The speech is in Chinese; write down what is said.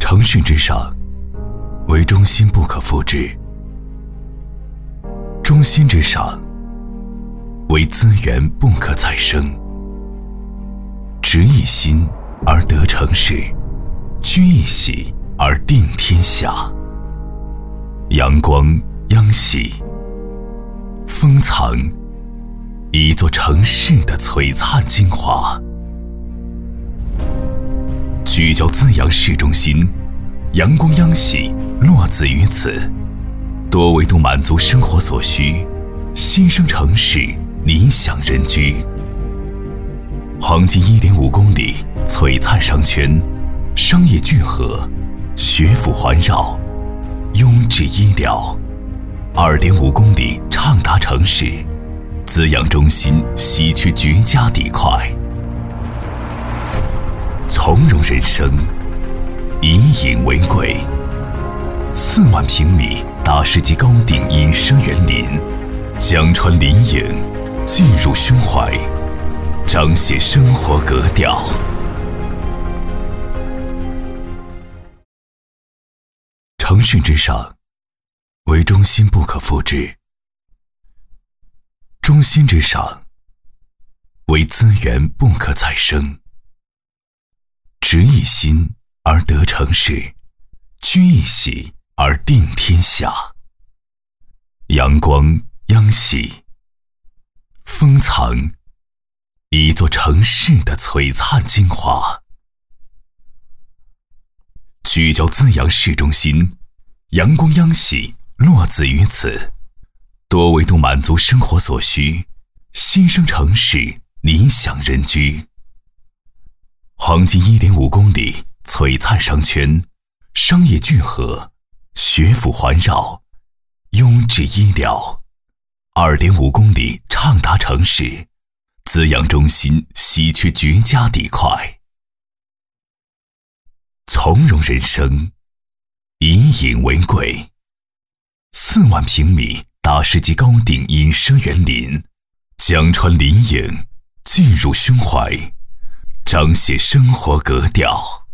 城市之上，为中心不可复制；中心之上，为资源不可再生。执一心而得城市，居一席而定天下。阳光央喜，封藏一座城市的璀璨精华。聚焦资阳市中心，阳光央喜落子于此，多维度满足生活所需，新生城市理想人居。黄金1.5公里璀璨商圈，商业聚合，学府环绕，优质医疗，2.5公里畅达城市，资阳中心西区绝佳地块。从容人生，以隐为贵。4万平米大世纪高顶隐奢园林，江川林影进入胸怀，彰显生活格调。城市之上，为中心不可复制；中心之上，为资源不可再生。执一心而得城市，居一席而定天下。阳光央喜，封藏一座城市的璀璨精华。聚焦资阳市中心，阳光央喜落子于此，多维度满足生活所需，新生城市理想人居。黄金1.5公里璀璨商圈，商业聚合，学府环绕，优质医疗，2.5公里畅达城市，资阳中心西区绝佳地块。从容人生，以隐为贵。4万平米大世纪高顶隐奢园林，江川林影进入胸怀，彰显生活格调。